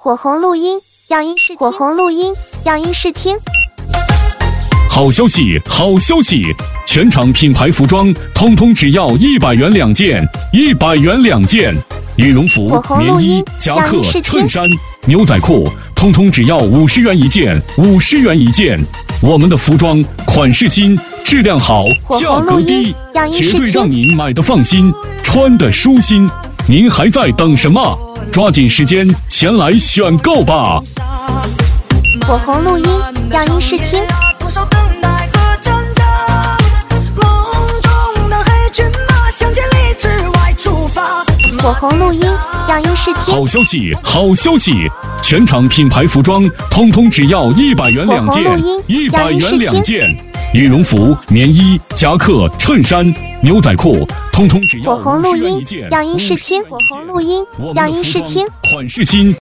火红录音，样音试听。火红录音，样音试听。 好消息，好消息！全场品牌服装，通通只要100元2件，100元2件。羽绒服、棉衣、夹克、衬衫、牛仔裤，通通只要50元一件，50元一件。我们的服装款式新，质量好，价格低，绝对让您买的放心，穿的舒心。您还在等什么？抓紧时间前来选购吧！ 火红录音，样音试听。火红录音，样音试听。 好消息，好消息！全场品牌服装，通通只要100元2件，100元2件。羽绒服、棉衣、夹克、衬衫、牛仔裤，通通只要50元一件。 样音试听。火红录音，样音试听。 款式新。